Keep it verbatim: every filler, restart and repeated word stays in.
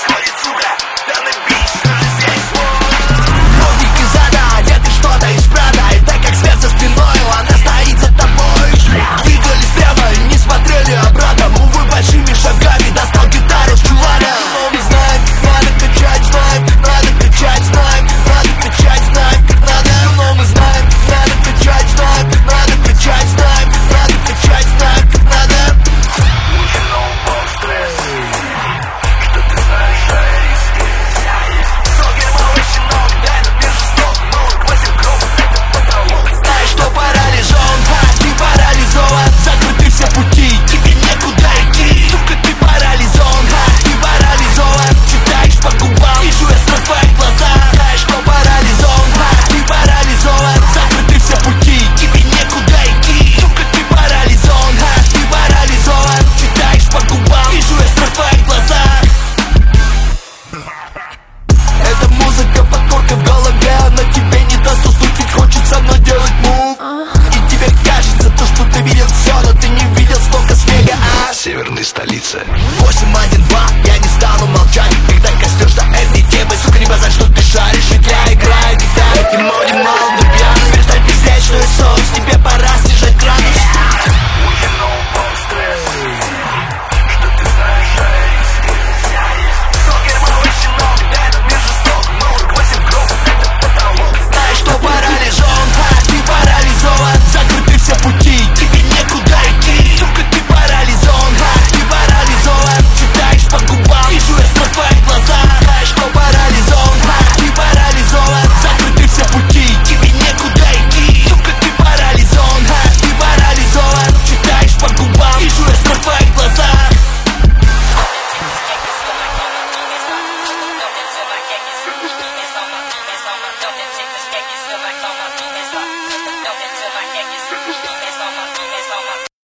происходит, сука? Данный бич уже здесь. Ровники зада, одеты что-то из Прада. И так как свет за спиной, она стоит за тобой. Двигались прямо и не смотрели обратно. Увы, большими шагами достал гитару с чулана. Но мы знаем, как надо качать, знаем, как надо качать, знаем, как надо качать, знаем, как надо. Но мы знаем, как надо качать, знаем, как надо качать, знаем, как надо качать, знаем, как надо. You know about stress, что ты знаешь о риске. Согер малыш, но дай на бирже стоп, но хватит гроб, это потолок. Знаешь, что парализован, ха, ты парализован. Закрыты все пути, тебе некуда идти. Сука, ты парализован, ха, ты парализован. Читаешь по губам, вижу я страх в твоих глазах. Знаешь, что парализован, ха, ты парализован. Закрыты все пути, тебе некуда идти. Сука, ты парализован, ха, ты парализован. Читаешь по губам, вижу я страх в твоих глазах. Эта музыка подкорка в голове, она тебе не даст уснуть, ведь хочется мной делать мув. И тебе кажется то, что ты видел все, но ты не видел столько снега, а Северной столице восемь один